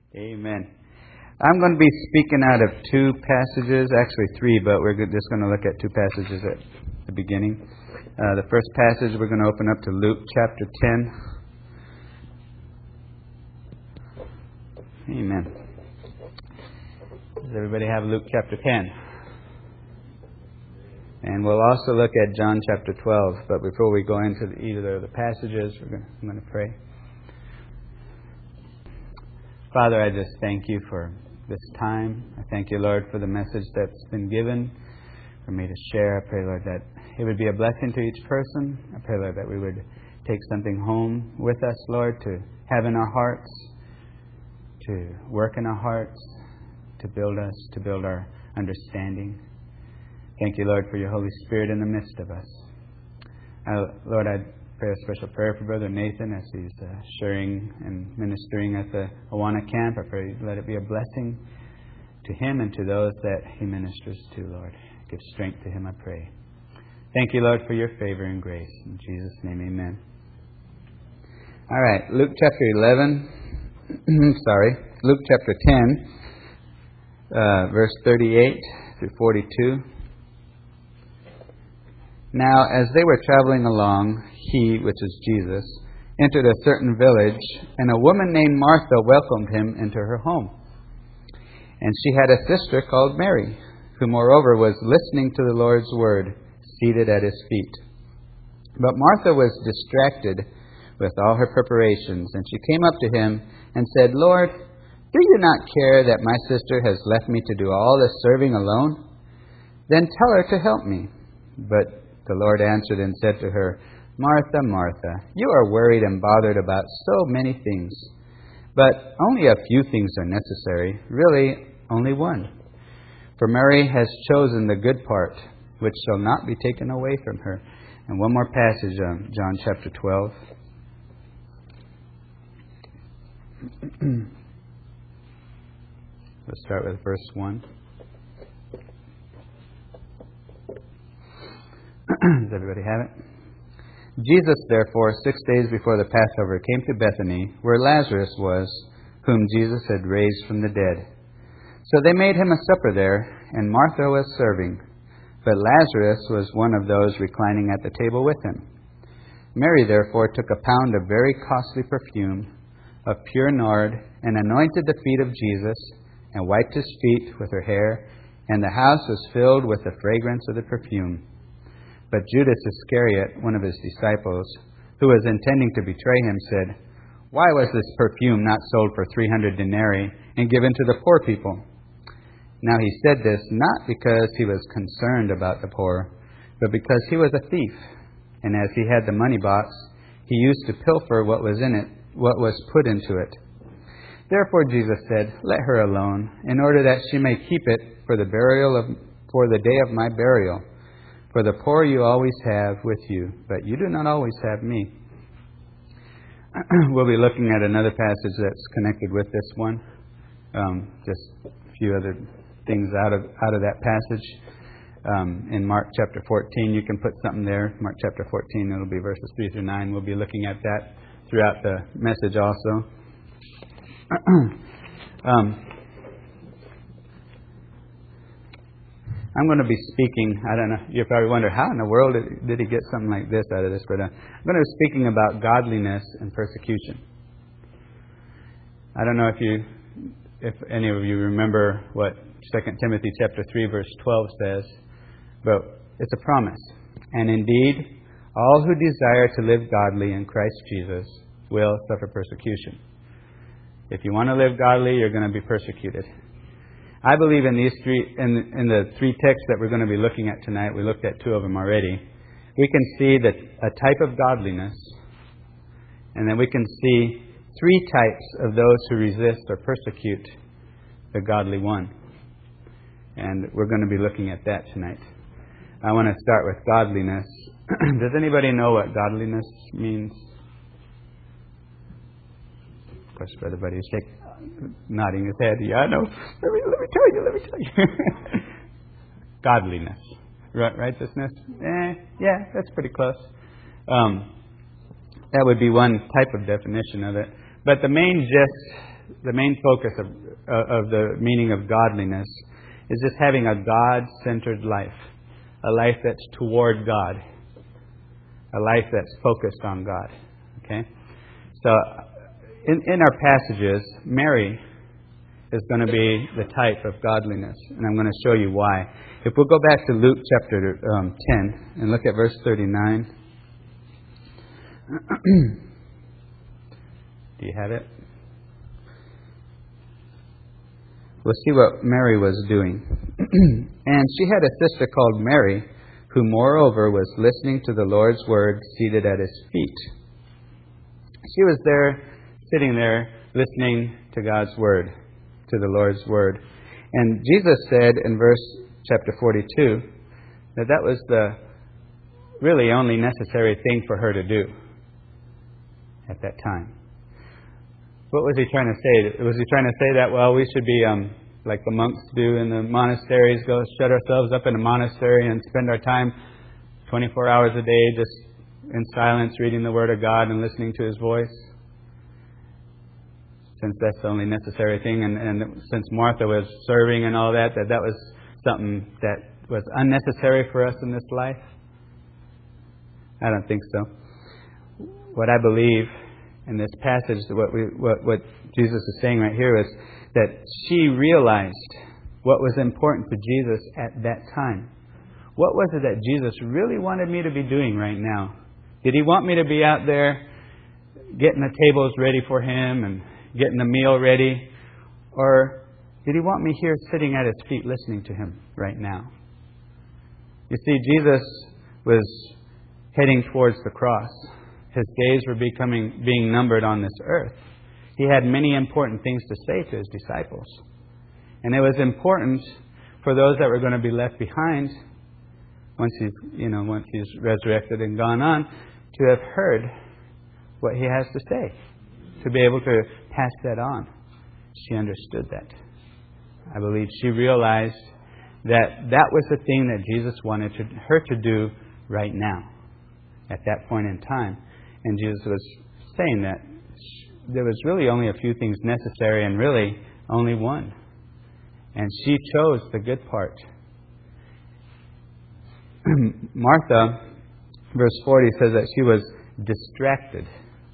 Amen. I'm going to be speaking out of two passages, actually three, but we're just going to look at two passages at the beginning. The first passage we're going to open up to Luke chapter 10. Amen. Does everybody have Luke chapter 10? And we'll also look at John chapter 12. But before we go into either of the passages, I'm going to pray. Father, I just thank you for this time. I thank you, Lord, for the message that's been given for me to share. I pray, Lord, that it would be a blessing to each person. I pray, Lord, that we would take something home with us, Lord, to have in our hearts, to work in our hearts, to build us, to build our understanding. Thank you, Lord, for your Holy Spirit in the midst of us. Lord, I pray a special prayer for Brother Nathan as he's sharing and ministering at the Awana camp. I pray let it be a blessing to him and to those that he ministers to, Lord. Give strength to him, I pray. Thank you, Lord, for your favor and grace. In Jesus' name, amen. All right, Luke chapter 11. Luke chapter 10, verse 38 through 42. Now, as they were traveling along, he, which is Jesus, entered a certain village, and a woman named Martha welcomed him into her home. And she had a sister called Mary, who moreover was listening to the Lord's word, seated at his feet. But Martha was distracted with all her preparations, and she came up to him and said, Lord, do you not care that my sister has left me to do all the serving alone? Then tell her to help me. But the Lord answered and said to her, Martha, Martha, you are worried and bothered about so many things. But only a few things are necessary, really only one. For Mary has chosen the good part, which shall not be taken away from her. And one more passage, John chapter 12. Let's start with verse 1. Does everybody have it? Jesus, therefore, 6 days before the Passover, came to Bethany, where Lazarus was, whom Jesus had raised from the dead. So they made him a supper there, and Martha was serving, but Lazarus was one of those reclining at the table with him. Mary, therefore, took a pound of very costly perfume of pure nard, and anointed the feet of Jesus, and wiped his feet with her hair, and the house was filled with the fragrance of the perfume. But Judas Iscariot, one of his disciples, who was intending to betray him, said, Why was this perfume not sold for 300 denarii and given to the poor people? Now he said this not because he was concerned about the poor, but because he was a thief, and as he had the money box, he used to pilfer what was in it, what was put into it. Therefore Jesus said, Let her alone, in order that she may keep it for the day of my burial. For the poor you always have with you, but you do not always have me. We'll be looking at another passage that's connected with this one. Just a few other things out of that passage. In Mark chapter 14, you can put something there. Mark chapter 14, it'll be verses 3 through 9. We'll be looking at that throughout the message also. I'm going to be speaking, I don't know, you probably wonder, how in the world did he get something like this out of this? But I'm going to be speaking about godliness and persecution. I don't know if any of you remember what 2 Timothy chapter 3 verse 12 says, but it's a promise. And indeed, all who desire to live godly in Christ Jesus will suffer persecution. If you want to live godly, you're going to be persecuted. I believe in these in the three texts that we're going to be looking at tonight, we looked at two of them already, we can see that a type of godliness, and then we can see three types of those who resist or persecute the godly one. And we're going to be looking at that tonight. I want to start with godliness. Does anybody know what godliness means? Of course, Brother Buddy is nodding his head. Yeah, I know. Let me tell you. Godliness. Righteousness? Yeah, that's pretty close. That would be one type of definition of it. But the main gist the main focus of the meaning of godliness is just having a God-centered life. A life that's toward God. A life that's focused on God. Okay? So, in our passages, Mary is going to be the type of godliness. And I'm going to show you why. If we'll go back to Luke chapter 10 and look at verse 39. Do you have it? We'll see what Mary was doing. And she had a sister called Mary, who moreover was listening to the Lord's word seated at His feet. She was there, sitting there, listening to God's word, to the Lord's word. And Jesus said in verse chapter 42 that was the really only necessary thing for her to do at that time. What was He trying to say? Was He trying to say that, well, we should be like the monks do in the monasteries, go shut ourselves up in a monastery and spend our time 24 hours a day just in silence reading the Word of God and listening to His voice? Since that's the only necessary thing, and since Martha was serving and all that was something that was unnecessary for us in this life? I don't think so. What I believe in this passage, what Jesus is saying right here is that she realized what was important to Jesus at that time. What was it that Jesus really wanted me to be doing right now? Did He want me to be out there getting the tables ready for Him and getting the meal ready? Or did He want me here sitting at His feet listening to Him right now? You see, Jesus was heading towards the cross. His days were being numbered on this earth. He had many important things to say to His disciples. And it was important for those that were going to be left behind once He's resurrected and gone on, to have heard what He has to say, to be able to pass that on. She understood that. I believe she realized that was the thing that Jesus wanted her to do right now, at that point in time. And Jesus was saying that there was really only a few things necessary, and really only one. And she chose the good part. Martha, verse 40, says that she was distracted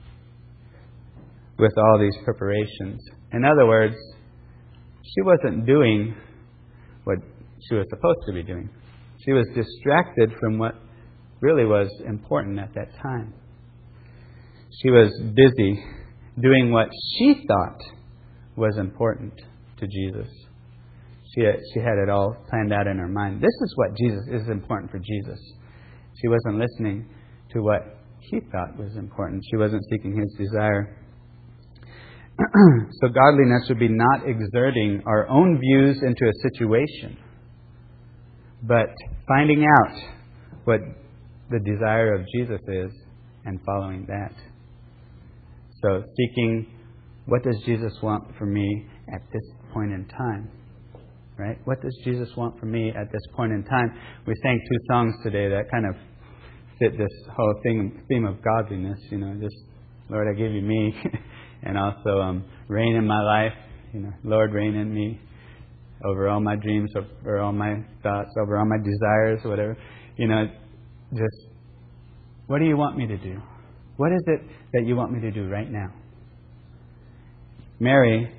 with all these preparations. In other words, she wasn't doing what she was supposed to be doing. She was distracted from what really was important at that time. She was busy doing what she thought was important to Jesus. She had it all planned out in her mind. This is what is important for Jesus. She wasn't listening to what He thought was important. She wasn't seeking His desire. So godliness would be not exerting our own views into a situation, but finding out what the desire of Jesus is and following that. So seeking, what does Jesus want from me at this point in time? Right? What does Jesus want from me at this point in time? We sang 2 songs today that kind of fit this whole theme of godliness. Just, Lord, I give You me. And also reign in my life. Lord, reign in me over all my dreams, over all my thoughts, over all my desires, whatever. Just, what do You want me to do? What is it that You want me to do right now? Mary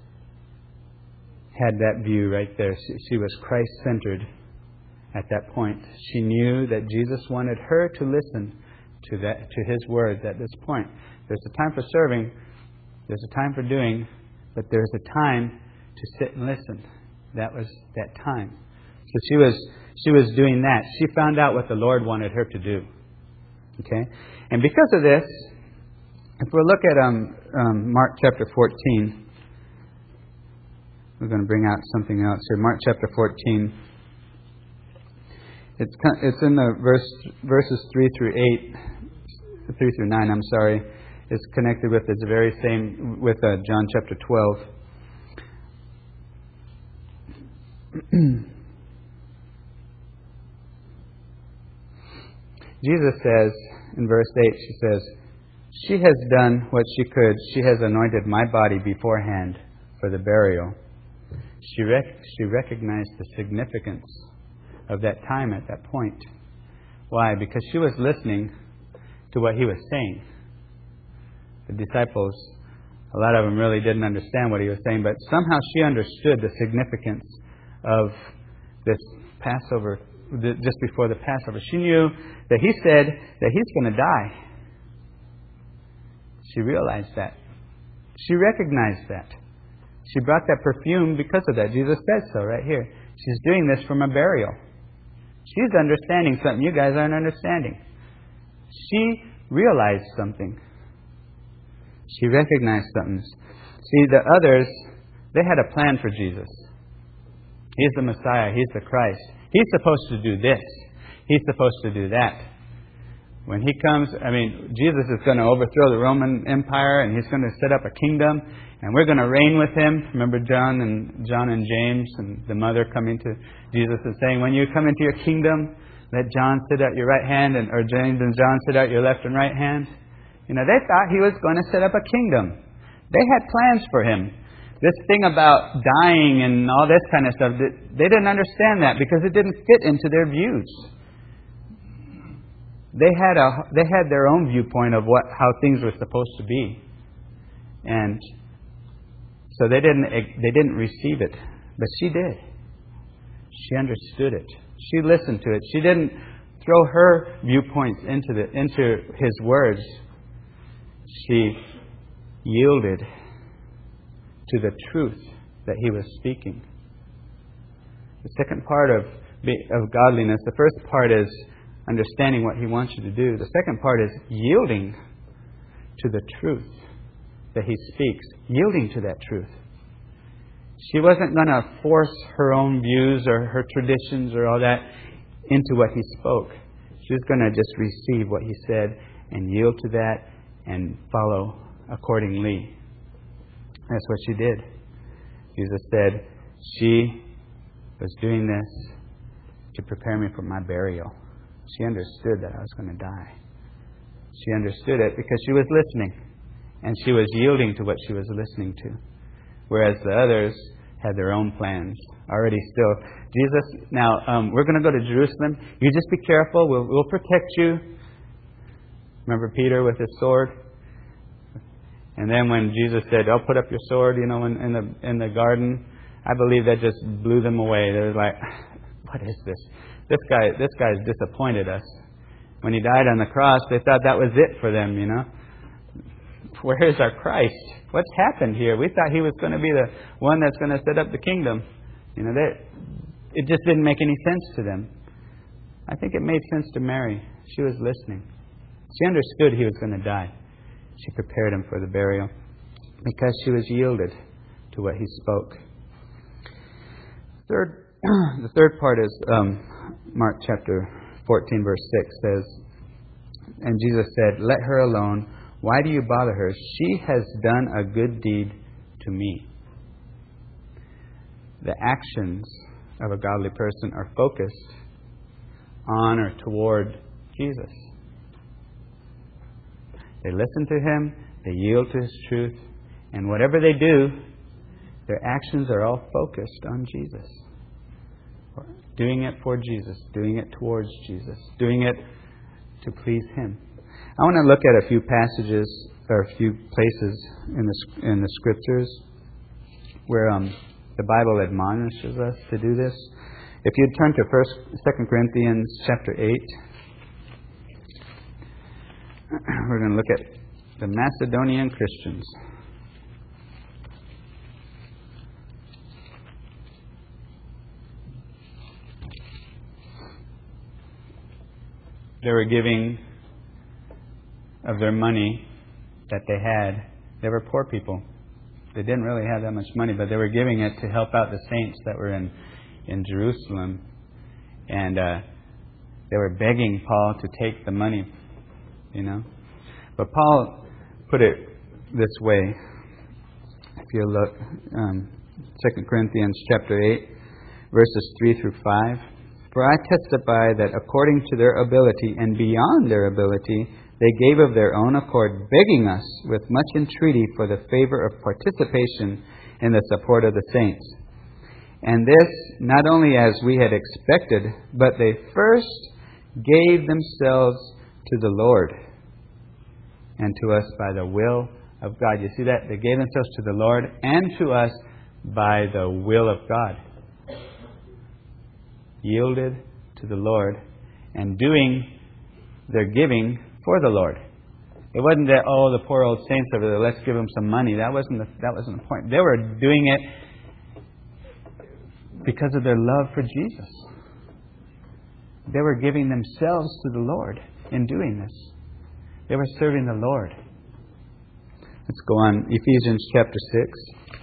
had that view right there. She was Christ-centered at that point. She knew that Jesus wanted her to listen to His words at this point. There's a time for serving, there's a time for doing, but there's a time to sit and listen. That was that time. So she was doing that. She found out what the Lord wanted her to do. Okay? And because of this, if we look at Mark chapter 14, we're going to bring out something else here. Mark chapter 14. It's in the verses 3 through 9. I'm sorry. It's connected with it's very same with John chapter 12. Jesus says in verse 8, She has done what she could. She has anointed my body beforehand for the burial. She recognized the significance of that time at that point. Why? Because she was listening to what he was saying. The disciples, a lot of them really didn't understand what he was saying, but somehow she understood the significance of this Passover, just before the Passover. She knew that he said that he's going to die. She realized that. She recognized that. She brought that perfume because of that. Jesus said so right here. She's doing this from a burial. She's understanding something you guys aren't understanding. She realized something. She recognized something. See, the others, they had a plan for Jesus. He's the Messiah. He's the Christ. He's supposed to do this. He's supposed to do that. When He comes, Jesus is going to overthrow the Roman Empire, and He's going to set up a kingdom, and we're going to reign with Him. Remember John and James and the mother coming to Jesus and saying, when you come into your kingdom, let John sit at your right hand, or James and John sit at your left and right hand. They thought He was going to set up a kingdom. They had plans for Him. This thing about dying and all this kind of stuff, they didn't understand that because it didn't fit into their views. They had their own viewpoint of how things were supposed to be, and so they didn't receive it. But she did. She understood it. She listened to it. She didn't throw her viewpoints into His words. She yielded to the truth that He was speaking. The second part of godliness, the first part is understanding what He wants you to do. The second part is yielding to the truth that He speaks. Yielding to that truth. She wasn't going to force her own views or her traditions or all that into what He spoke. She was going to just receive what He said and yield to that and follow accordingly. That's what she did. Jesus said she was doing this to prepare me for my burial. She understood that I was going to die. She understood it because she was listening. And she was yielding to what she was listening to. Whereas the others had their own plans. Already still. Jesus, now we're going to go to Jerusalem. You just be careful. We'll protect you. Remember Peter with his sword? And then when Jesus said, "Oh, put up your sword," in the garden, I believe that just blew them away. They were like, "What is this? This guy's disappointed us." When He died on the cross, they thought that was it for them, Where is our Christ? What's happened here? We thought He was going to be the one that's going to set up the kingdom. It just didn't make any sense to them. I think it made sense to Mary. She was listening. She understood He was going to die. She prepared Him for the burial because she was yielded to what He spoke. The third part is Mark chapter 14, verse 6 says, and Jesus said, "Let her alone. Why do you bother her? She has done a good deed to me." The actions of a godly person are focused on or toward Jesus. They listen to Him, they yield to His truth, and whatever they do, their actions are all focused on Jesus. Doing it for Jesus, doing it towards Jesus, doing it to please Him. I want to look at a few passages or a few places in the Scriptures where the Bible admonishes us to do this. If you'd turn to 2 Corinthians chapter 8, we're going to look at the Macedonian Christians. They were giving of their money that they had. They were poor people. They didn't really have that much money, but they were giving it to help out the saints that were in Jerusalem. And they were begging Paul to take the money, But Paul put it this way. If you look, 2 Corinthians chapter 8, verses 3 through 5. "For I testify that according to their ability and beyond their ability, They gave of their own accord, begging us with much entreaty for the favor of participation in the support of the saints. And this not only as we had expected, but they first gave themselves to the Lord and to us by the will of God. You see that? They gave themselves to the Lord and to us by the will of God. Yielded to the Lord and doing their giving for the Lord. It wasn't that, the poor old saints over there, let's give them some money. That wasn't the point. They were doing it because of their love for Jesus. They were giving themselves to the Lord in doing this. They were serving the Lord. Let's go on. Ephesians chapter 6.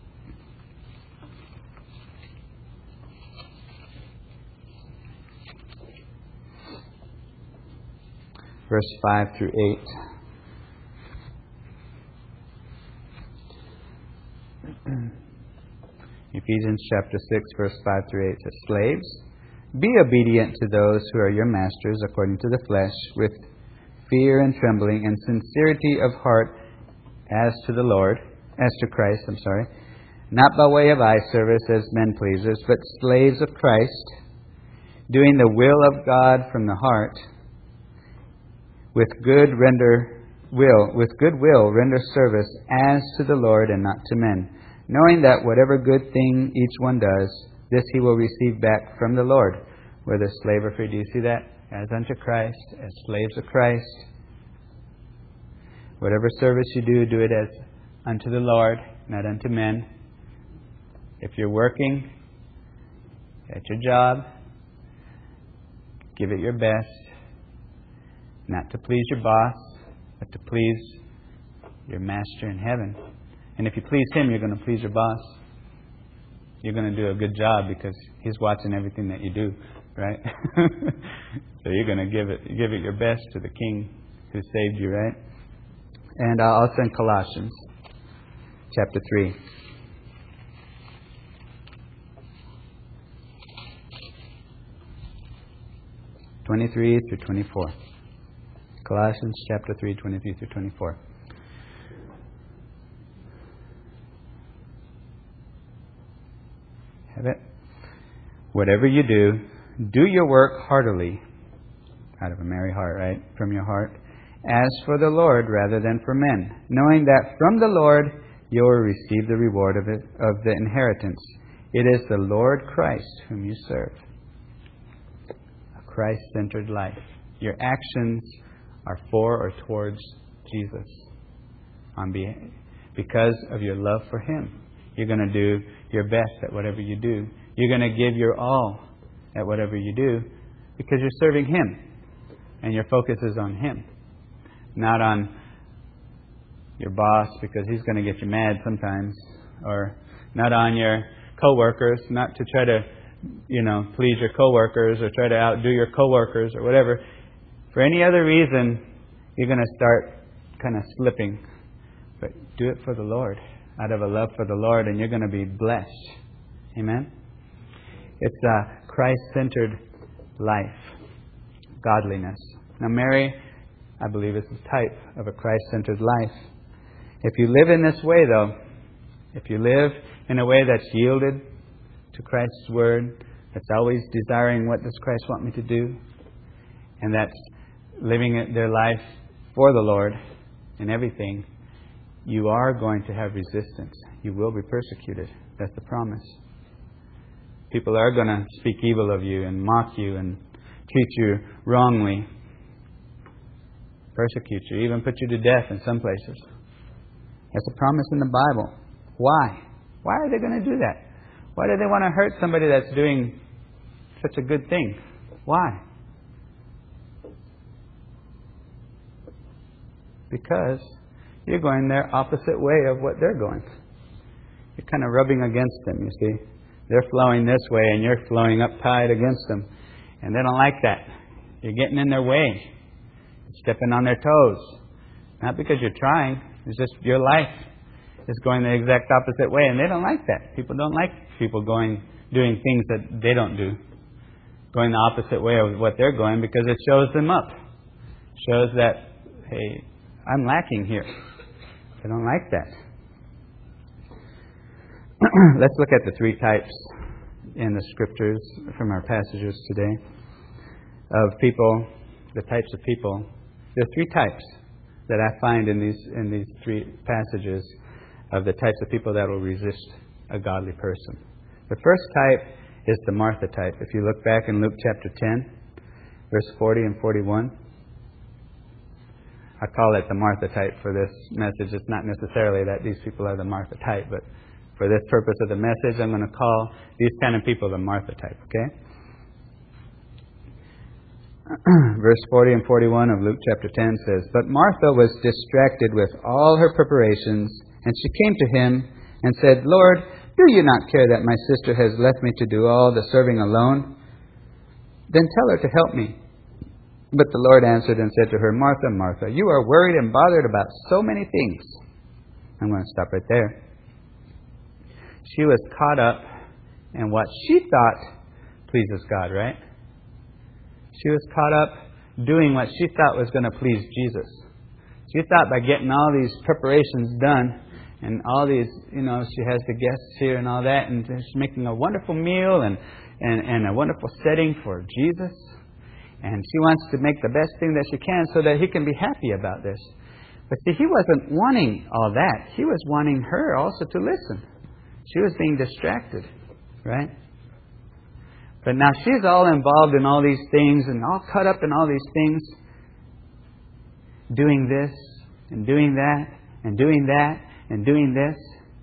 Verse 5 through 8. Ephesians chapter 6, verse 5 through 8 says, Slaves, be obedient to those who are your masters according to the flesh, with fear and trembling and sincerity of heart as to Christ, not by way of eye service as men pleasers, but slaves of Christ, doing the will of God from the heart, with good will render service as to the Lord and not to men, knowing that whatever good thing each one does, this he will receive back from the Lord, whether slave or free. Do you see that? As unto Christ, as slaves of Christ. Whatever service you do, do it as unto the Lord, not unto men. If you're working at your job, give it your best. Not to please your boss, but to please your master in heaven. And if you please him, you're going to please your boss. You're going to do a good job because he's watching everything that you do, right? So you're going to give it your best to the King who saved you, right? And also in Colossians chapter 3. (23 through 24). Colossians chapter 3, 23 through 24. Have it? Whatever you do, do your work heartily, out of a merry heart, right? From your heart, as for the Lord rather than for men, knowing that from the Lord you will receive the reward of the inheritance. It is the Lord Christ whom you serve. A Christ-centered life. Your actions are for or towards Jesus. Because of your love for Him. You're going to do your best at whatever you do. You're going to give your all at whatever you do because you're serving Him. And your focus is on Him. Not on your boss because he's going to get you mad sometimes. Or not on your co-workers. Not to try to, please your co-workers or try to outdo your co-workers or whatever. For any other reason, you're going to start kind of slipping. But do it for the Lord, out of a love for the Lord, and you're going to be blessed. Amen? It's a Christ-centered life, godliness. Now, Mary, I believe, is the type of a Christ-centered life. If you live in this way, though, if you live in a way that's yielded to Christ's Word, that's always desiring what does Christ want me to do, and that's living their life for the Lord in everything, you are going to have resistance. You will be persecuted. That's the promise. People are going to speak evil of you and mock you and treat you wrongly, persecute you, even put you to death in some places. That's a promise in the Bible. Why? Why are they going to do that? Why do they want to hurt somebody that's doing such a good thing? Why? Because you're going their opposite way of what they're going. You're kind of rubbing against them, you see. They're flowing this way and you're flowing up tide against them. And they don't like that. You're getting in their way. You're stepping on their toes. Not because you're trying. It's just your life is going the exact opposite way. And they don't like that. People don't like people doing things that they don't do. Going the opposite way of what they're going because it shows them up. Shows that hey, I'm lacking here. I don't like that. Let's look at the three types in the scriptures from our passages today of people, the types of people. There are three types that I find in these three passages of the types of people that will resist a godly person. The first type is the Martha type. If you look back in Luke chapter 10, verse 40 and 41, I call it the Martha type for this message. It's not necessarily that these people are the Martha type, but for this purpose of the message, I'm going to call these kind of people the Martha type, okay? Verse 40 and 41 of Luke chapter 10 says, "But Martha was distracted with all her preparations, and she came to him and said, 'Lord, do you not care that my sister has left me to do all the serving alone? Then tell her to help me.' But the Lord answered and said to her, 'Martha, Martha, you are worried and bothered about so many things.'" I'm going to stop right there. She was caught up in what she thought pleases God, right? She was caught up doing what she thought was going to please Jesus. She thought by getting all these preparations done and all these, she has the guests here and all that, and she's making a wonderful meal and a wonderful setting for Jesus. And she wants to make the best thing that she can so that He can be happy about this. But see, He wasn't wanting all that. He was wanting her also to listen. She was being distracted, right? But now she's all involved in all these things and all caught up in all these things, doing this and doing that and doing that and doing this.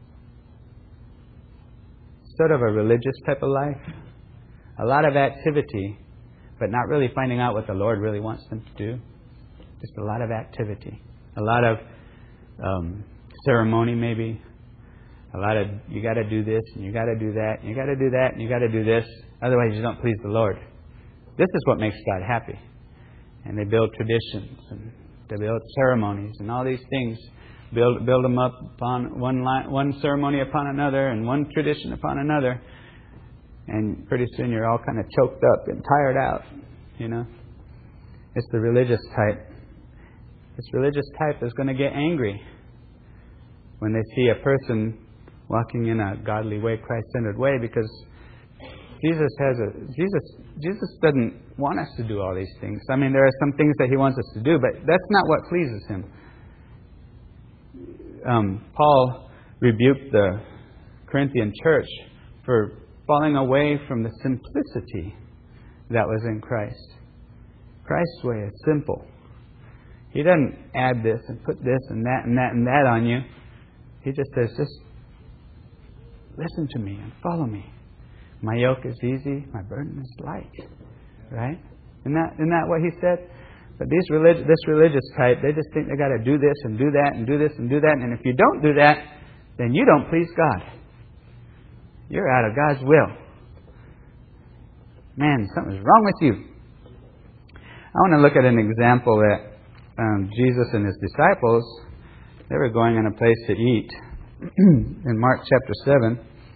Sort of a religious type of life. A lot of activity, but not really finding out what the Lord really wants them to do. Just a lot of activity. A lot of ceremony maybe. A lot of, you got to do this, and you got to do that, and you got to do that, and you got to do this. Otherwise, you don't please the Lord. This is what makes God happy. And they build traditions, and they build ceremonies, and all these things. Build them up upon one ceremony upon another, and one tradition upon another. And pretty soon you're all kind of choked up and tired out. It's the religious type. This religious type is going to get angry when they see a person walking in a godly way, Christ-centered way, because Jesus doesn't want us to do all these things. I mean, there are some things that He wants us to do, but that's not what pleases Him. Paul rebuked the Corinthian church for falling away from the simplicity that was in Christ. Christ's way is simple. He doesn't add this and put this and that and that and that on you. He just says, just listen to me and follow me. My yoke is easy, my burden is light. Right? Isn't that what He said? But this religious type, they just think they got to do this and do that and do this and do that. And if you don't do that, then you don't please God. You're out of God's will. Man, something's wrong with you. I want to look at an example that Jesus and His disciples, they were going in a place to eat. In Mark chapter 7,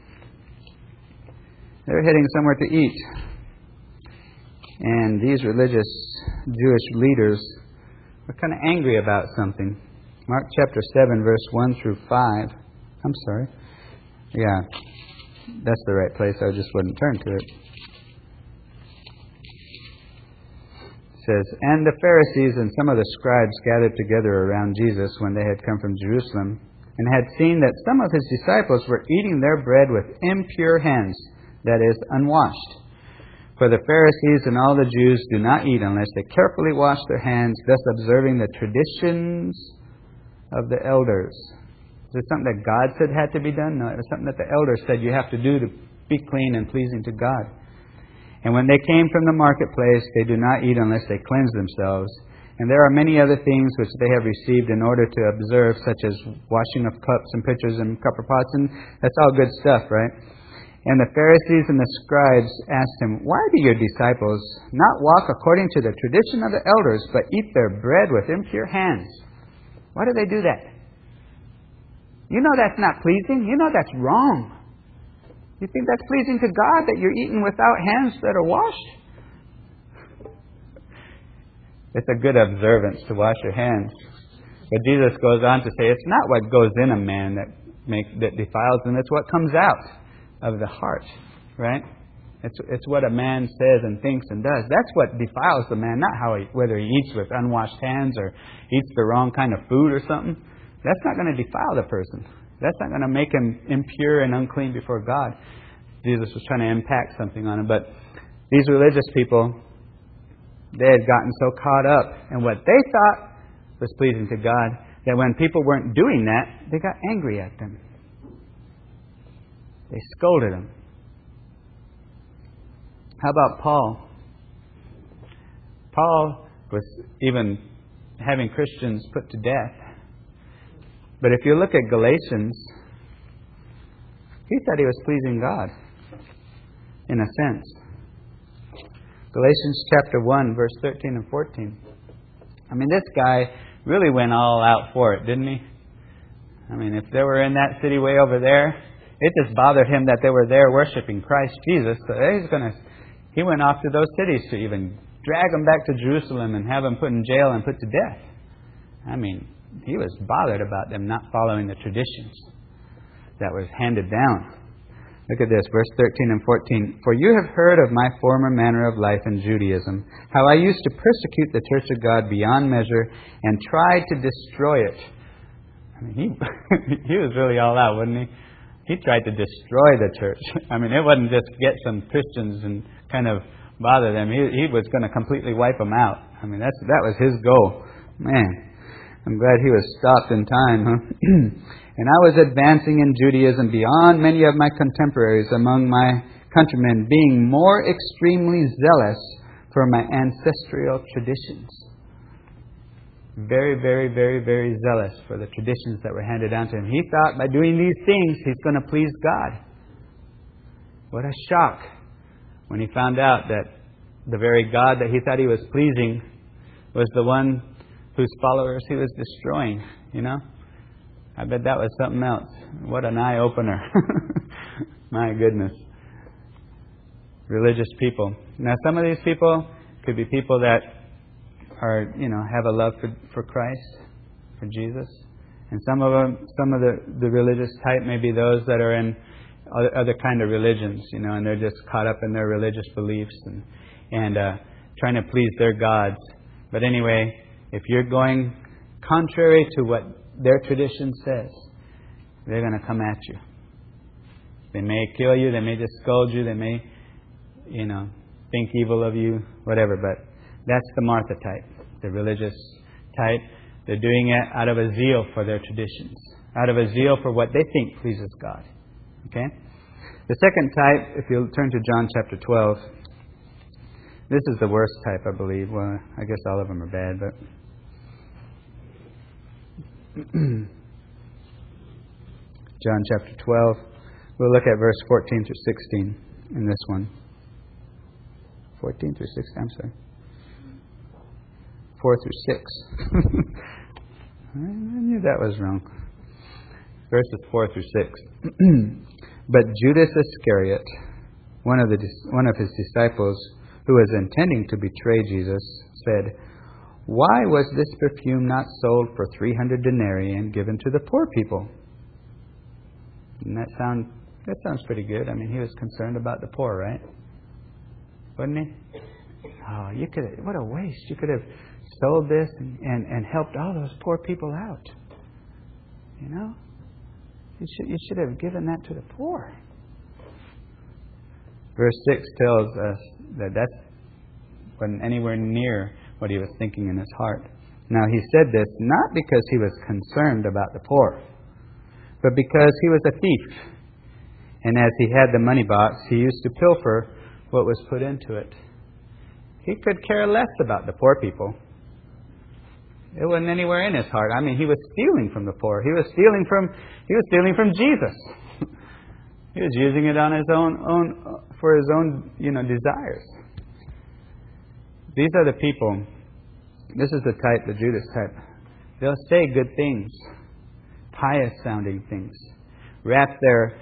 they were heading somewhere to eat. And these religious Jewish leaders were kind of angry about something. Mark chapter 7, verse 1 through 5. I'm sorry. Yeah, that's the right place. I just wouldn't turn to it. It says, "And the Pharisees and some of the scribes gathered together around Jesus when they had come from Jerusalem, and had seen that some of His disciples were eating their bread with impure hands, that is, unwashed. For the Pharisees and all the Jews do not eat unless they carefully wash their hands, thus observing the traditions of the elders." Is it something that God said had to be done? No, it was something that the elders said you have to do to be clean and pleasing to God. "And when they came from the marketplace, they do not eat unless they cleanse themselves. And there are many other things which they have received in order to observe, such as washing of cups and pitchers and copper pots." And that's all good stuff, right? "And the Pharisees and the scribes asked Him, 'Why do your disciples not walk according to the tradition of the elders, but eat their bread with impure hands?'" Why do they do that? You know that's not pleasing. You know that's wrong. You think that's pleasing to God, that you're eating without hands that are washed? It's a good observance to wash your hands. But Jesus goes on to say, it's not what goes in a man that defiles him, it's what comes out of the heart, right? It's what a man says and thinks and does. That's what defiles the man, not whether he eats with unwashed hands or eats the wrong kind of food or something. That's not going to defile the person. That's not going to make him impure and unclean before God. Jesus was trying to impact something on him. But these religious people, they had gotten so caught up in what they thought was pleasing to God that when people weren't doing that, they got angry at them. They scolded them. How about Paul? Paul was even having Christians put to death. But if you look at Galatians, he thought he was pleasing God, in a sense. Galatians chapter 1, verse 13 and 14. I mean, this guy really went all out for it, didn't he? I mean, if they were in that city way over there, it just bothered him that they were there worshiping Christ Jesus. So he went off to those cities to even drag them back to Jerusalem and have them put in jail and put to death. I mean, he was bothered about them not following the traditions that was handed down. Look at this, verse 13 and 14. For you have heard of my former manner of life in Judaism, how I used to persecute the church of God beyond measure and tried to destroy it. I mean, he was really all out, wasn't he? He tried to destroy the church. I mean, it wasn't just get some Christians and kind of bother them. He was going to completely wipe them out. I mean, that was his goal. Man, I'm glad he was stopped in time, huh? And I was advancing in Judaism beyond many of my contemporaries among my countrymen, being more extremely zealous for my ancestral traditions. Very, very, very, very zealous for the traditions that were handed down to him. He thought by doing these things, he's going to please God. What a shock when he found out that the very God that he thought he was pleasing was the one whose followers he was destroying, you know? I bet that was something else. What an eye-opener. My goodness. Religious people. Now, some of these people could be people that are, have a love for Christ, for Jesus. And some of the religious type may be those that are in other kind of religions, and they're just caught up in their religious beliefs and trying to please their gods. But anyway, if you're going contrary to what their tradition says, they're going to come at you. They may kill you, they may just scold you, they may, think evil of you, whatever. But that's the Martha type, the religious type. They're doing it out of a zeal for their traditions, out of a zeal for what they think pleases God. Okay? The second type, if you'll turn to John chapter 12, this is the worst type, I believe. Well, I guess all of them are bad, but John chapter 12. We'll look at verse 14 through 16 in this one. 14 through 16, I'm sorry. 4 through 6. I knew that was wrong. Verses 4 through 6. But Judas Iscariot, one of his disciples, who was intending to betray Jesus, said, "Why was this perfume not sold for 300 denarii and given to the poor people?" Doesn't that sounds pretty good. I mean, he was concerned about the poor, right? Wasn't he? Oh, what a waste. You could have sold this and helped all those poor people out. You should have given that to the poor. Verse 6 tells us that wasn't anywhere near what he was thinking in his heart. Now, he said this not because he was concerned about the poor, but because he was a thief. And as he had the money box, he used to pilfer what was put into it. He could care less about the poor people. It wasn't anywhere in his heart. I mean, he was stealing from the poor. He was stealing from Jesus. He was using it on his own for his own, desires. These are the people. This is the type, the Judas type. They'll say good things, pious sounding things. Wrap their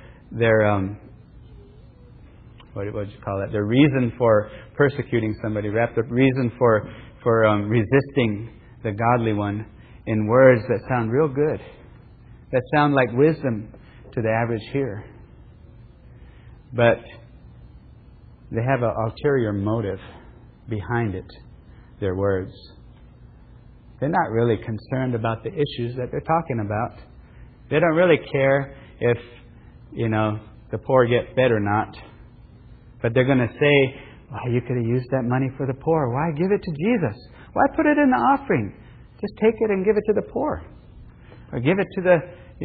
what would you call it? Their reason for persecuting somebody. Wrap the reason for resisting the godly one in words that sound real good, that sound like wisdom to the average hearer. But they have an ulterior motive behind it, their words. They're not really concerned about the issues that they're talking about. They don't really care if, the poor get fed or not. But they're going to say, well, you could have used that money for the poor. Why give it to Jesus? Why put it in the offering? Just take it and give it to the poor. Or give it to the,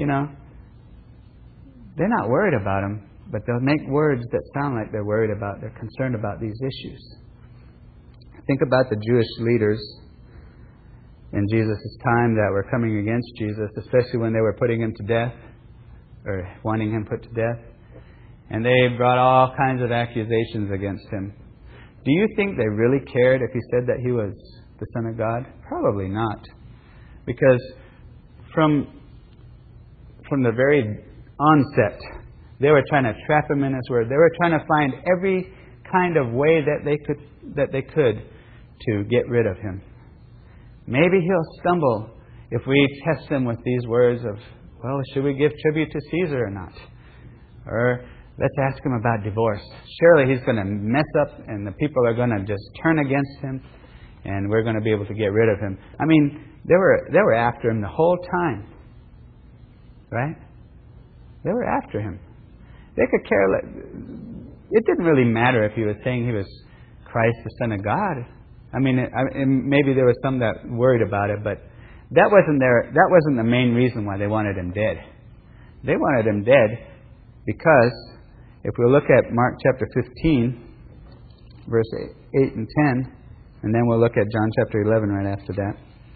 They're not worried about them, but they'll make words that sound like they're concerned about these issues. Think about the Jewish leaders in Jesus' time that were coming against Jesus, especially when they were putting him to death, or wanting him put to death. And they brought all kinds of accusations against him. Do you think they really cared if he said that he was the Son of God? Probably not. Because from the very onset, they were trying to trap him in his word. They were trying to find every kind of way that they could to get rid of him. Maybe he'll stumble if we test him with these words of, well, should we give tribute to Caesar or not? Or let's ask him about divorce. Surely he's going to mess up and the people are going to just turn against him and we're going to be able to get rid of him. I mean, they were after him the whole time. Right? They were after him. They could care less. It didn't really matter if he was saying he was Christ, the Son of God. I mean, maybe there was some that worried about it, but that wasn't the main reason why they wanted him dead. They wanted him dead because if we look at Mark chapter 15, verse 8 and 10, and then we'll look at John chapter 11 right after that.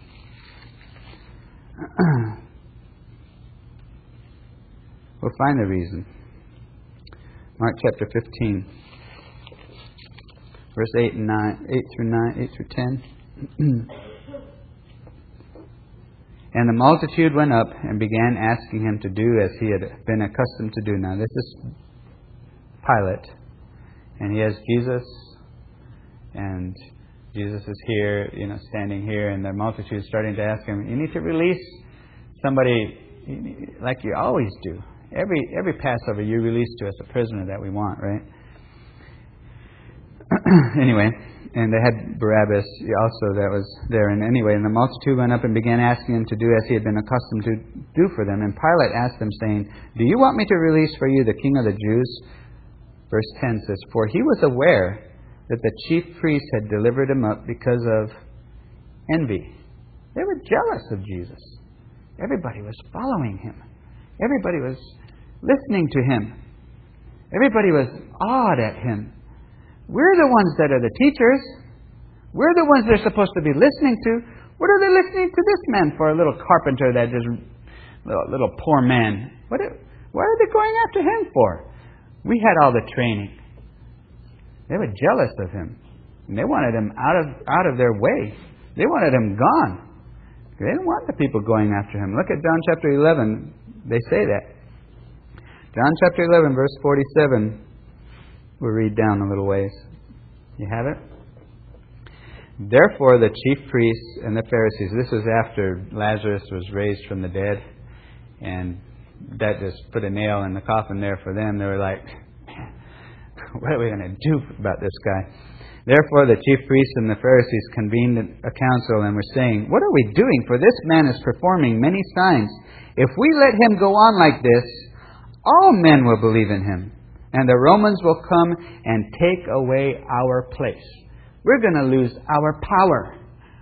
We'll find the reason. Mark chapter 15, verse 8 through 10. And the multitude went up and began asking him to do as he had been accustomed to do. Now this is Pilate, and he has Jesus, and Jesus is here, standing here, and the multitude is starting to ask him, you need to release somebody like you always do. Every Passover you release to us a prisoner that we want, right? Anyway, and they had Barabbas also that was there. And anyway, and the multitude went up and began asking him to do as he had been accustomed to do for them. And Pilate asked them, saying, do you want me to release for you the King of the Jews? Verse 10 says, for he was aware that the chief priests had delivered him up because of envy. They were jealous of Jesus. Everybody was following him. Everybody was listening to him. Everybody was awed at him. We're the ones that are the teachers. We're the ones they're supposed to be listening to. What are they listening to this man for? A little carpenter that just, little poor man. What are they going after him for? We had all the training. They were jealous of him. And they wanted him out of their way. They wanted him gone. They didn't want the people going after him. Look at John chapter 11. They say that. John chapter 11, verse 47. We'll read down a little ways. You have it? Therefore the chief priests and the Pharisees, this was after Lazarus was raised from the dead, and that just put a nail in the coffin there for them. They were like, man, what are we going to do about this guy? Therefore the chief priests and the Pharisees convened a council and were saying, what are we doing? For this man is performing many signs. If we let him go on like this, all men will believe in him, and the Romans will come and take away our place. We're going to lose our power.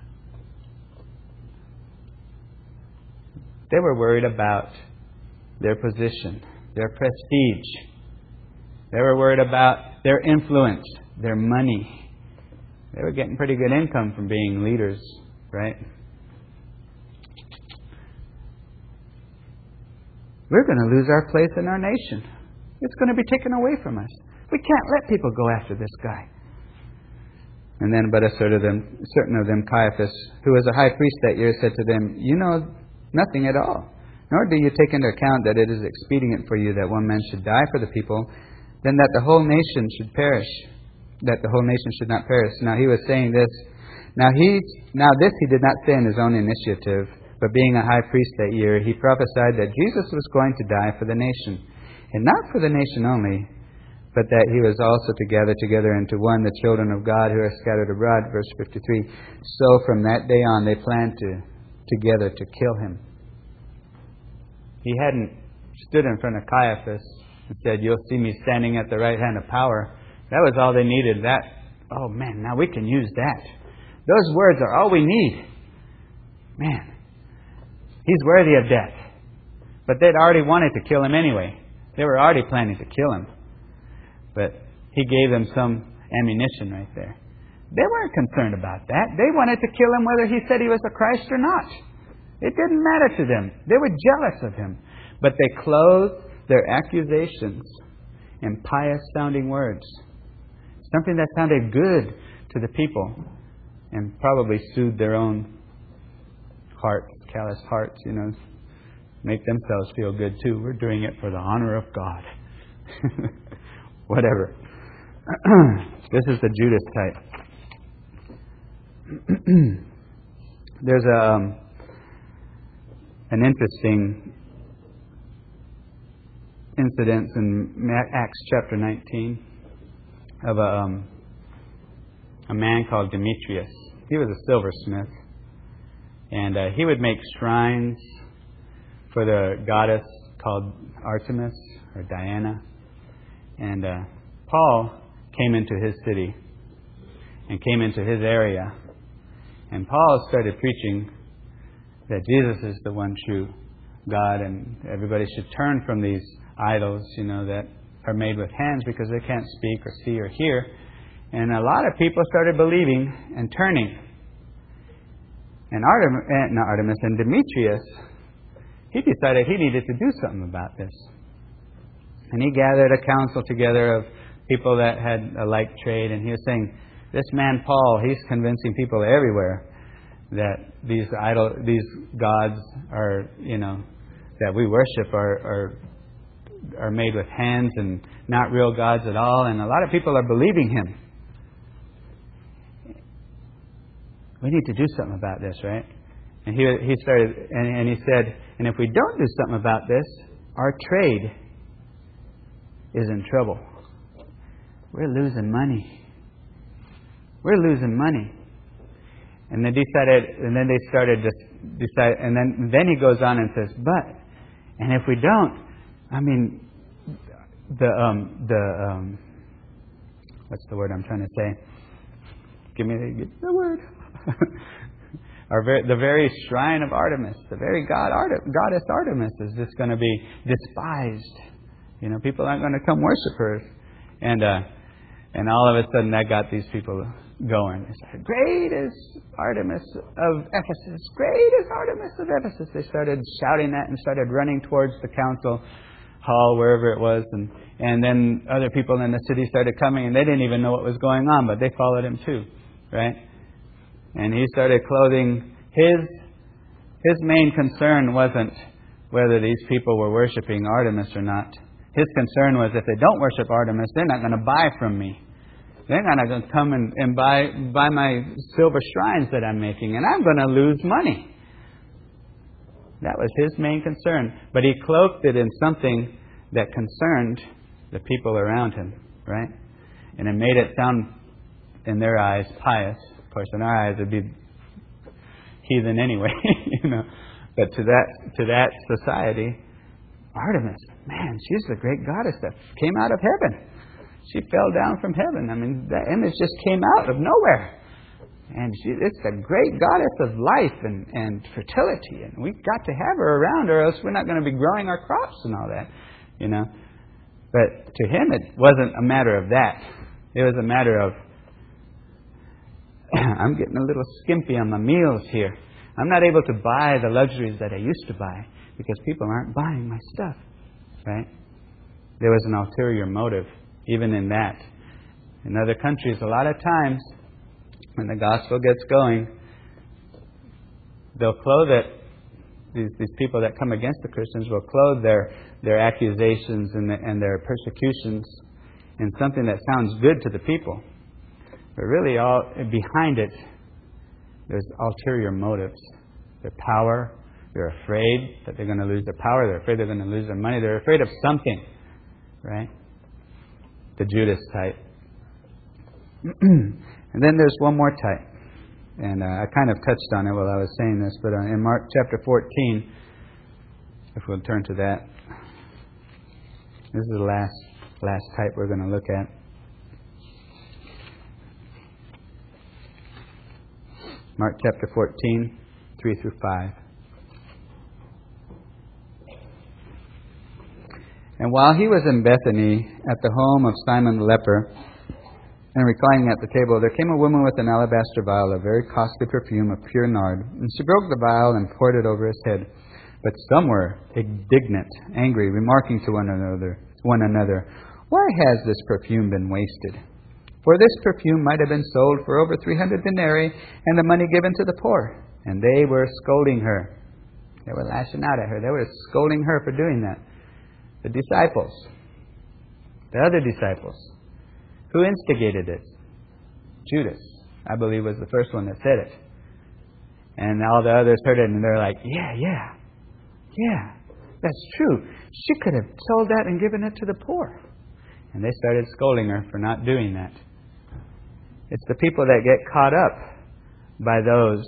They were worried about their position, their prestige. They were worried about their influence, their money. They were getting pretty good income from being leaders, right? We're going to lose our place in our nation. It's going to be taken away from us. We can't let people go after this guy. And then, but certain of them, Caiaphas, who was a high priest that year, said to them, you know nothing at all, nor do you take into account that it is expedient for you that one man should die for the people, then that the whole nation should perish, that the whole nation should not perish. Now he was saying this Now this he did not say in his own initiative, but being a high priest that year, he prophesied that Jesus was going to die for the nation, and not for the nation only, but that he was also to gather together into one the children of God who are scattered abroad, verse 53. So from that day on, they planned together to kill him. He hadn't stood in front of Caiaphas and said, "You'll see me standing at the right hand of power." That was all they needed. Oh man, now we can use that. Those words are all we need. Man, he's worthy of death. But they'd already wanted to kill him anyway. They were already planning to kill him. But he gave them some ammunition right there. They weren't concerned about that. They wanted to kill him whether he said he was the Christ or not. It didn't matter to them. They were jealous of him. But they clothed their accusations in pious-sounding words. Something that sounded good to the people and probably soothed their own hearts, calloused hearts, make themselves feel good too. We're doing it for the honor of God. Whatever. This is the Judas type. There's an interesting incident in Acts chapter 19 of a man called Demetrius. He was a silversmith, and he would make shrines for the goddess called Artemis or Diana. And Paul came into his city and came into his area. And Paul started preaching that Jesus is the one true God and everybody should turn from these idols, that are made with hands because they can't speak or see or hear. And a lot of people started believing and turning. And Artemis and Demetrius, he decided he needed to do something about this. And he gathered a council together of people that had a like trade, and he was saying, this man Paul, he's convincing people everywhere that these gods are, that we worship are made with hands and not real gods at all. And a lot of people are believing him. We need to do something about this, right? And he started, and he said, and if we don't do something about this, our trade is in trouble. We're losing money. We're losing money. And they started to decide, and then he goes on and says, and if we don't, what's the word I'm trying to say? Give me the word. The very shrine of Artemis, the very goddess Artemis is just going to be despised. People aren't going to come worship her. And all of a sudden that got these people going. They said, "Great is Artemis of Ephesus! Great is Artemis of Ephesus!" They started shouting that and started running towards the council hall, wherever it was. And then other people in the city started coming, and they didn't even know what was going on, but they followed him too, right? And he started clothing his main concern wasn't whether these people were worshiping Artemis or not. His concern was, if they don't worship Artemis, they're not going to buy from me. They're not going to come and buy my silver shrines that I'm making, and I'm going to lose money. That was his main concern. But he cloaked it in something that concerned the people around him, right? And it made it sound, in their eyes, pious. Of course, in our eyes, it'd be heathen anyway, But to that society, Artemis, man, she's the great goddess that came out of heaven. She fell down from heaven. That image just came out of nowhere. And it's the great goddess of life and fertility. And we've got to have her around, or else we're not going to be growing our crops and all that, But to him, it wasn't a matter of that. It was a matter of, I'm getting a little skimpy on my meals here. I'm not able to buy the luxuries that I used to buy because people aren't buying my stuff, right? There was an ulterior motive, even in that. In other countries, a lot of times, when the gospel gets going, they'll clothe it. These people that come against the Christians will clothe their accusations and their persecutions in something that sounds good to the people. But really, all behind it There's ulterior motives. Their power. They're afraid that they're going to lose their power. They're afraid they're going to lose their money. They're afraid of something. Right? The Judas type. And then there's one more type. And I kind of touched on it while I was saying this. But in Mark chapter 14, if we'll turn to that. This is the last type we're going to look at. Mark chapter 14, 3 through 5. And while he was in Bethany, at the home of Simon the leper, and reclining at the table, there came a woman with an alabaster vial of very costly perfume of pure nard. And she broke the vial and poured it over his head. But some were indignant, angry, remarking to one another, "Why has this perfume been wasted? For this perfume might have been sold for over 300 denarii, and the money given to the poor." And they were scolding her. They were lashing out at her. They were scolding her for doing that. The disciples. The other disciples. Who instigated it? Judas, I believe, was the first one that said it. And all the others heard it, and they're like, yeah, that's true. She could have sold that and given it to the poor. And they started scolding her for not doing that. It's the people that get caught up by those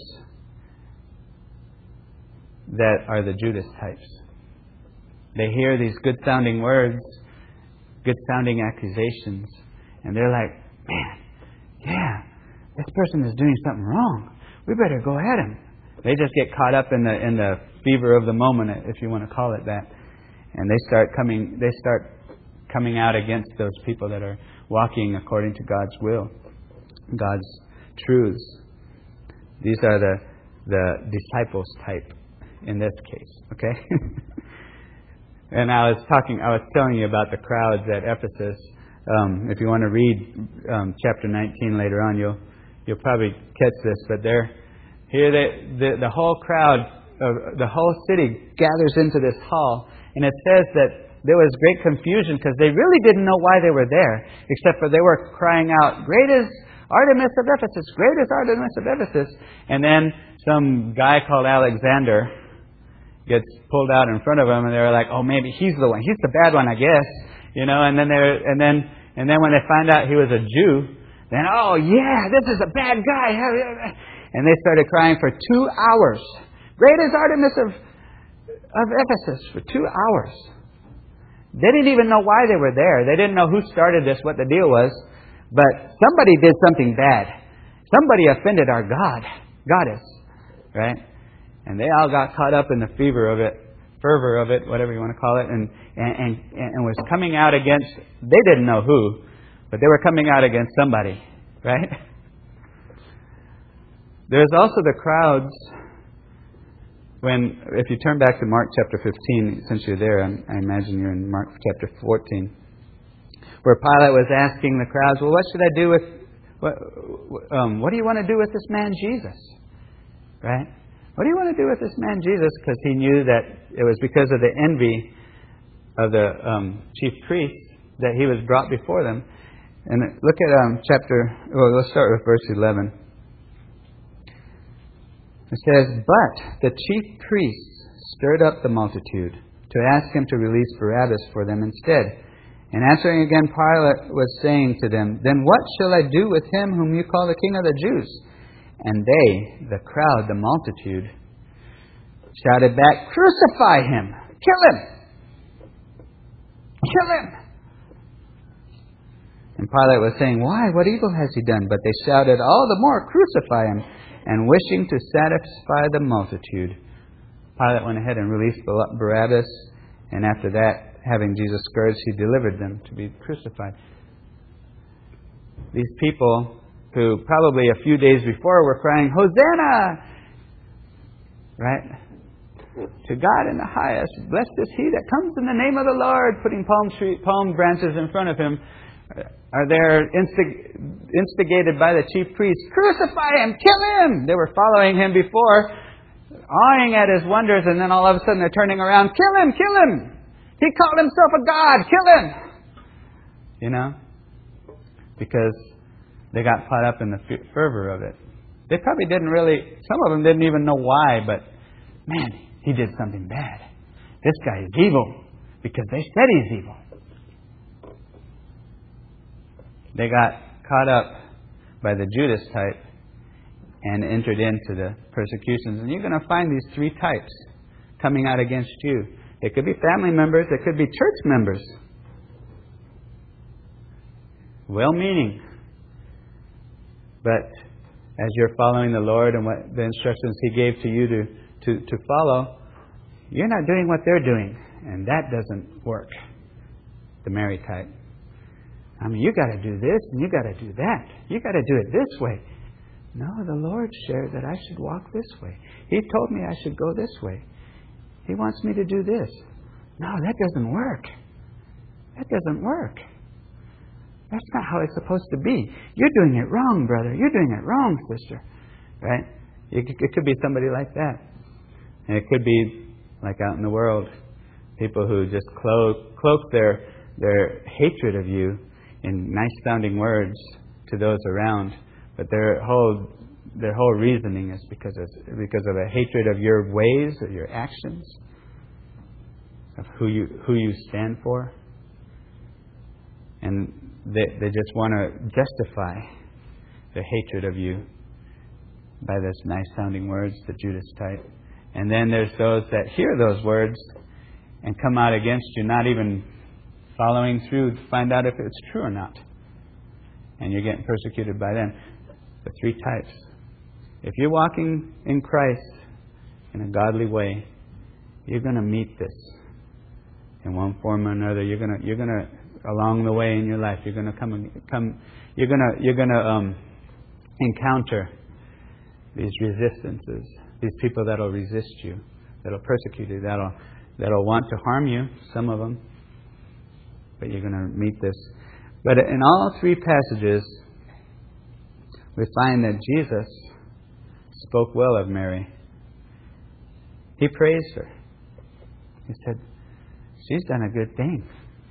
that are the Judas types. They hear these good-sounding words, good-sounding accusations, and they're like, man, this person is doing something wrong. We better go at him. They just get caught up in the fever of the moment, if you want to call it that. And they start coming out against those people that are walking according to God's will, God's truths. These are the disciples type in this case, okay? And I was telling you about the crowds at Ephesus. If you want to read chapter 19 later on, you'll probably catch this. But the whole crowd, the whole city gathers into this hall, and it says that there was great confusion because they really didn't know why they were there, except for they were crying out, "Great is Artemis of Ephesus! Great is Artemis of Ephesus!" And then some guy called Alexander gets pulled out in front of them, and they're like, "Oh, maybe he's the one. He's the bad one, I guess." You know, and then when they find out he was a Jew, then, "Oh yeah, this is a bad guy." And they started crying for 2 hours. "Great is Artemis of Ephesus," for 2 hours. They didn't even know why they were there. They didn't know who started this, what the deal was. But somebody did something bad. Somebody offended our goddess, right? And they all got caught up in the fervor of it, whatever you want to call it, and was coming out against, they didn't know who, but they were coming out against somebody, right? There's also the crowds if you turn back to Mark chapter 15, since you're there, I imagine you're in Mark chapter 14, where Pilate was asking the crowds, "Well, what should I do with, what do you want to do with this man Jesus?" Right? What do you want to do with this man Jesus? Because he knew that it was because of the envy of the chief priests that he was brought before them. And look at let's start with verse 11. It says, "But the chief priests stirred up the multitude to ask him to release Barabbas for them instead. And answering again, Pilate was saying to them, 'Then what shall I do with him whom you call the King of the Jews?' And they, the crowd, the multitude, shouted back, 'Crucify him! Kill him! Kill him!' And Pilate was saying, 'Why? What evil has he done?' But they shouted all the more, 'Crucify him!' And wishing to satisfy the multitude, Pilate went ahead and released Barabbas. And after that, having Jesus scourged, he delivered them to be crucified." These people who probably a few days before were crying, "Hosanna!" Right? "To God in the highest, blessed is he that comes in the name of the Lord," putting palm branches in front of him, are there instigated by the chief priests, "Crucify him! Kill him!" They were following him before, awing at his wonders, and then all of a sudden they're turning around, "Kill him! Kill him! He called himself a god! Kill him!" You know? Because they got caught up in the fervor of it. They probably didn't really, some of them didn't even know why, but man, he did something bad. This guy is evil because they said he's evil. They got caught up by the Judas type and entered into the persecutions. And you're going to find these three types coming out against you. It could be family members. It could be church members. Well-meaning. But as you're following the Lord and what the instructions He gave to you to follow, you're not doing what they're doing. And that doesn't work. The Mary type. I mean, you got to do this and you got to do that. You got to do it this way. No, the Lord shared that I should walk this way. He told me I should go this way. He wants me to do this. No, that doesn't work. That doesn't work. That's not how it's supposed to be. You're doing it wrong, brother. You're doing it wrong, sister. Right? It could be somebody like that. And it could be like out in the world, people who just cloak their hatred of you in nice-sounding words to those around, but their whole reasoning is because of a hatred of your ways, of your actions, of who you stand for, and they just want to justify their hatred of you by this nice-sounding words, the Judas type. And then there's those that hear those words and come out against you, not even following through to find out if it's true or not. And you're getting persecuted by them. The three types. If you're walking in Christ in a godly way, you're going to meet this in one form or another. You're going to along the way in your life, you're going to you're going to encounter these resistances, these people that'll resist you, that'll persecute you, that'll want to harm you. Some of them. But you're going to meet this. But in all three passages, we find that Jesus spoke well of Mary. He praised her. He said, she's done a good thing.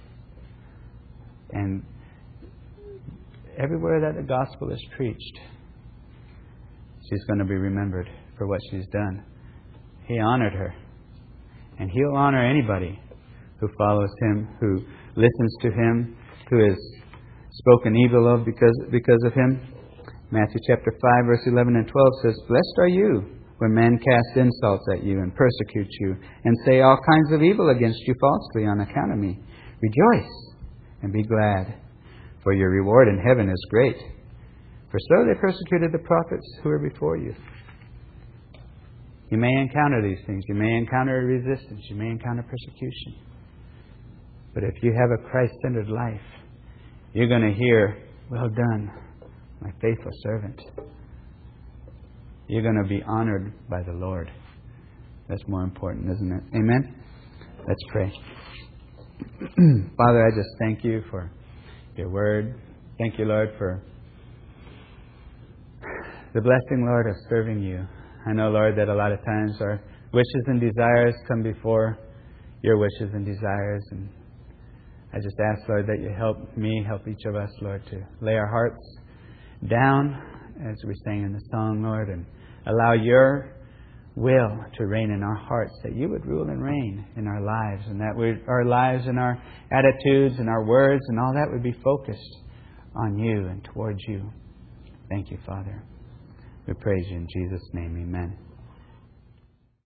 And everywhere that the gospel is preached, she's going to be remembered for what she's done. He honored her. And He'll honor anybody who follows Him, who listens to Him, who is spoken evil of because of Him. Matthew chapter 5, verse 11 and 12 says, "Blessed are you when men cast insults at you and persecute you, and say all kinds of evil against you falsely on account of me. Rejoice and be glad, for your reward in heaven is great. For so they persecuted the prophets who were before you." You may encounter these things. You may encounter resistance. You may encounter persecution. But if you have a Christ-centered life, you're going to hear, "Well done, my faithful servant." You're going to be honored by the Lord. That's more important, isn't it? Amen? Let's pray. Father, I just thank You for Your Word. Thank You, Lord, for the blessing, Lord, of serving You. I know, Lord, that a lot of times our wishes and desires come before Your wishes and desires. And I just ask, Lord, that You help me, help each of us, Lord, to lay our hearts down as we sang in the song, Lord, and allow Your will to reign in our hearts, that You would rule and reign in our lives, and that our lives and our attitudes and our words and all that would be focused on You and towards You. Thank You, Father. We praise You in Jesus' name. Amen.